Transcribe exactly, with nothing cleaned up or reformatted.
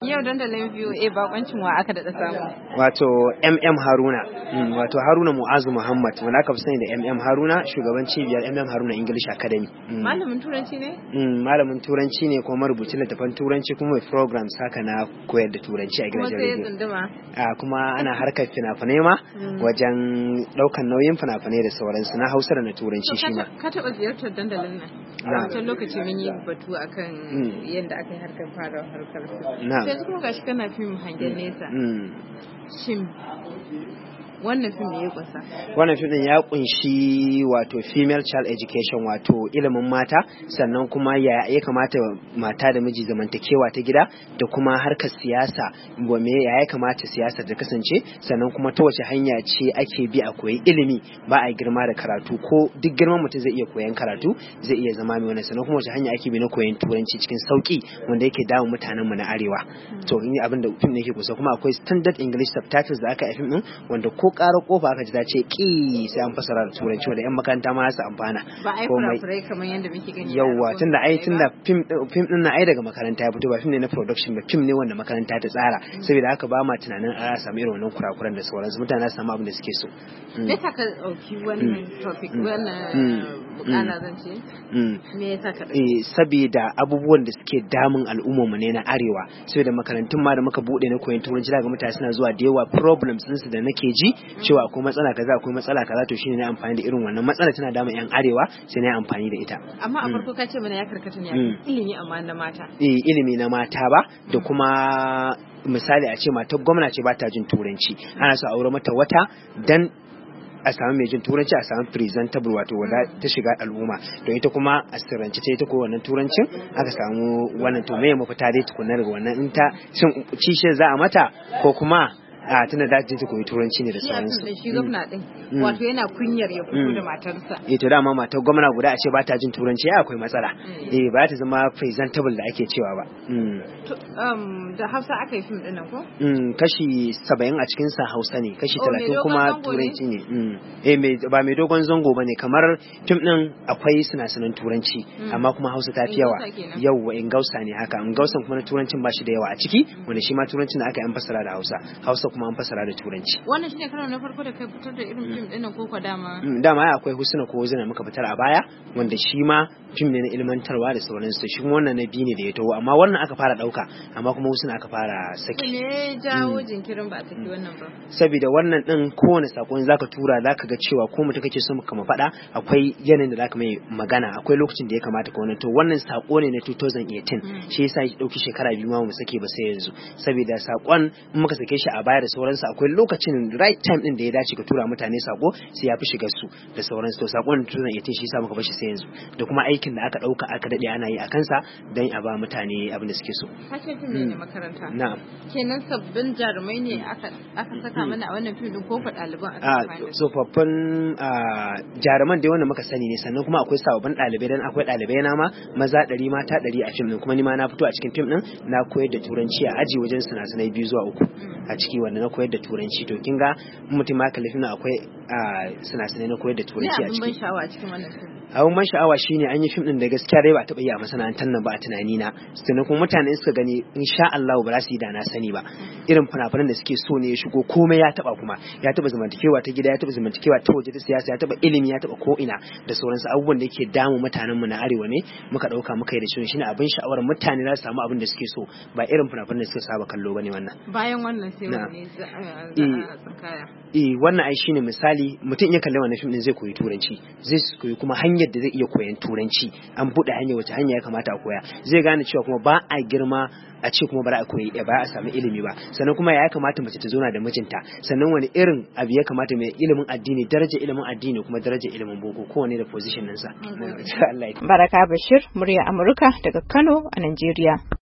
Yau dandalin V O A bakoncin wa aka daɗa samu. Wato M M Haruna, mm, wato Haruna Mu'azu Muhammad, wanda aka fi sani da M M Haruna, shugaban cibiyar M M Haruna English Academy. Mm. Malamin turanci ne? Mm, malamin turanci ne kuma marubucin littattafan turanci kuma mai programs haka na koyar da turanci a gidajen rediyo. Kuma sai tsunduma. A kuma ana harkar fina-finai ma wajen ɗaukan nauyin fina-finai da sauransu na Hausa da na turanci shi ma. Ka taɓa ziyartar dandalin nan? A wancan lokaci mun yi batu akan yadda aka yi harkar fara harkar su. Sai kuma gashi kana fim hangen nesa. Shin wannan fim ne ya kunsa? Wannan fim din ya kunshi wato female child education, wato ilimin mata, sannan kuma ya ya kamata mata da miji zamantakewa ta gida da kuma harkar siyasa, me ya ya kamata siyasa ta kasance, sannan kuma ta wace hanya ce ake bi a koyi ilimi ba a girma da karatu, ko duk girman mutum zai iya koyan karatu zai iya zama mai wannan, sannan kuma wace hanya ake bi na koyan turanci cikin sauki wanda yake damun mutanen mu na arewa. To ni abin da fim ne yake kusa, kuma akwai standard English subtitles da aka yi fim din wanda ko ƙara kofa aka ji ta ce ki sai an fasara da turanci wanda yan makaranta ma su amfana. Ba ai fura kamar yadda muke gani. Yawwa tunda ai tunda film film din na ai daga makaranta ya fito, ba film ne na production ba, film ne wanda makaranta ta tsara, saboda haka ba ma tunanin a samu irin wannan kurakuran da sauransu, mutane su samu abin da suke so. Me yasa ka dauki wannan topic wannan bukala zan ce? Me yasa ka dauki? Eh saboda abubuwan da suke damun al'ummar mu ne na arewa, saboda makarantun ma da muka bude na koyon turanci daga mutane suna zuwa da yawa, problems din su da nake ji cewa akwai matsala kaza akwai matsala kaza, to shine na amfani da irin wannan matsala tana damun yan arewa sai na amfani da ita. Amma a farko ka ce mana ya karkata ne ilimi amma na mata. Eh ilimi na mata ba, da kuma misali a ce matar gwamna ce ba ta jin turanci, ana so aure mata wata dan a samu mai jin turanci, a samu presentable wato wadda ta shiga al'umma, to ita kuma a sirrance ta ita ko wannan turancin aka samu wannan, to me mafita dai tukunna daga wannan, in ta shin kishin za a mata ko kuma a tana da ta koyi turanci ne da sauransu. Shi gwamna din wato yana kunyar ya fito da matarsa. Eh to dama matar gwamna guda a ce ba ta jin turanci ya akwai matsala. Eh ba ta zama presentable da ake cewa ba. To um da Hausa aka yi film din nan ko? Mm kashi saba'in a cikin sa Hausa ne, kashi talatin kuma turanci ne. Eh ba mai dogon zango bane, kamar film din akwai sinasinan turanci amma kuma Hausa ta fi yawa. Yawwa Ingausa ne haka. Ingausan kuma na turancin ba shi da yawa a ciki, wanda shi ma turancin da aka yi fassara da Hausa. Hausa kuma an fassara da turanci. Wannan shine karo na farko da kai fitar da irin film din ko ko dama? Dama akwai Husna ko Husna muka fitar a baya, wanda shi ma film ne na ilmantarwa da sauransu. Shi kuma wannan na biyu ne da ya taho, amma wannan aka fara dauka, amma kuma Husna aka fara saki. Me ya jawo jinkirin ba a saki wannan ba? Saboda wannan din kowane sako in zaka tura zaka ga cewa ko mutum kake so ka faɗa akwai yanayin da zaka mai magana, akwai lokacin da ya kamata ka wannan, to wannan sako ne na twenty eighteen, shi yasa ya dauki shekara biyu ma mu sake ba sai yanzu, saboda sakon in muka sake shi a baya da sauransu akwai lokacin right time din da ya dace ka tura mutane sako sai ya fi shigar su da sauransu, to sakon twenty eighteen shi yasa muka bar shi sai yanzu, da kuma aikin da aka dauka aka dade ana yi a kansa dan a ba mutane abin da suke so. Kace fim ne makaranta. Na'am. Kenan sabbin jarumai ne aka aka saka mana a wannan fim din ko fa ɗaliban aka saka? A tsofaffin jaruman dai wanda muka sani ne, sannan kuma akwai sababbin ɗalibai, dan akwai ɗalibai na ma maza ɗari mata ɗari a fim din, kuma ni ma na fito a cikin fim din na koyar da turanci a aji wajen sinasinai biyu zuwa uku a ciki wanda na koyar da turanci, to kin ga mutum ma kalli fim akwai sinasinai na koyar da turanci a ciki. Abin ban sha'awa cikin wannan fim. Abin ban sha'awa shine an yi fim din da gaskiya dai ba taɓa yi a masana'antar nan ba a tunani na, sannan kuma mutane suka gani insha Allah ba za su yi da na sani ba, irin fina-finan da suke so ne ya shigo komai ya taɓa, kuma ya taɓa zamantakewa ta gida, ya taɓa zamantakewa ta waje ta siyasa, ya taɓa ilimi, ya taɓa ko ina da sauransu, abubuwan da yake damu mutanen mu na arewa ne muka ɗauka muka yi da shi, shine abin sha'awar mutane za su samu abin da suke so, ba irin fina-finan da suka saba kallo bane wannan. Bayan wannan sai wani za a tsakaya. Eh wannan ai shine misali, mutum ya kalli wannan fim din zai koyi turanci, zai koyi kuma hanyar da zai iya koyan turanci, an buɗe hanya wace hanya ya kamata a koya, zai gane cewa kuma ba a girma a ce kuma ba a koyi ba a samu ilimi ba, sannan kuma ya kamata mace ta zauna da mijinta, sannan wani irin abu ya kamata mai ilimin addini, daraja ilimin addini kuma daraja ilimin boko, kowane da position ɗinsa. Baraka Bashir, murya Amurka daga Kano a Najeriya.